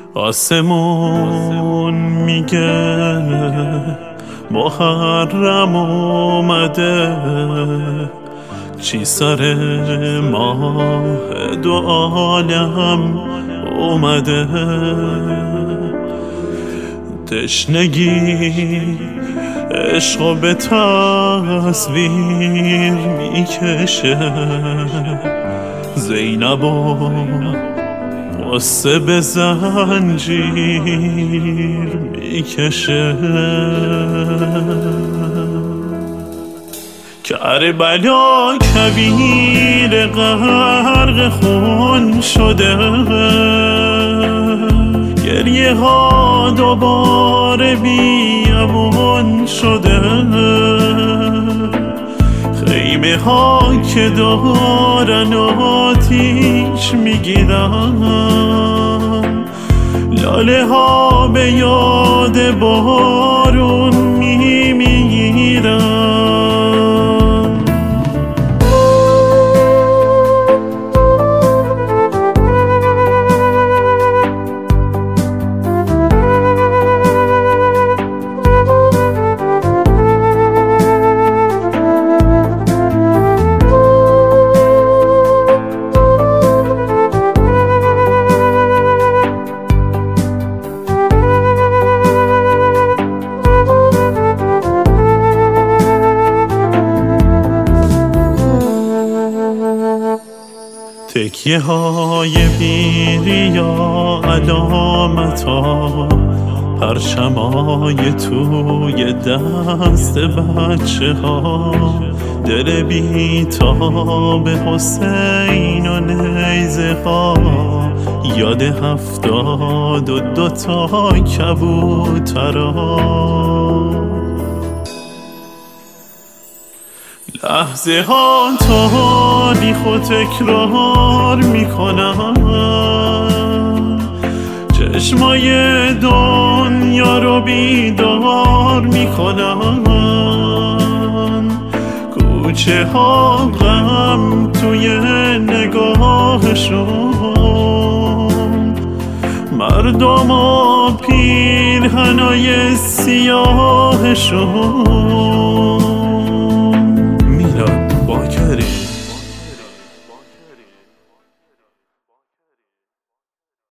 آسمون میگه محرم اومده، چی سر ماه دو عالم اومده. تشنگی عشقو به تصویر میکشه، زینبو قصه به زنجیر میکشه. کربلا کویر غرق خون شده، گریه ها دوباره بیابون شده. خیمه ها که دارن آتیش میگیرن، لاله ها به یاد بارون میمیرن. تکیه های پیری یا علامت ها، پرچمای توی دست بچه ها، دل بیتاب حسین و نیزه ها، یاد 72 تا کبوترها. لحظه ها تاریخ و تکرار میکنن، چشمای دنیا رو بیدار میکنن. کوچه ها غم توی نگاهشون، مردم و پیرهنای سیاهشون.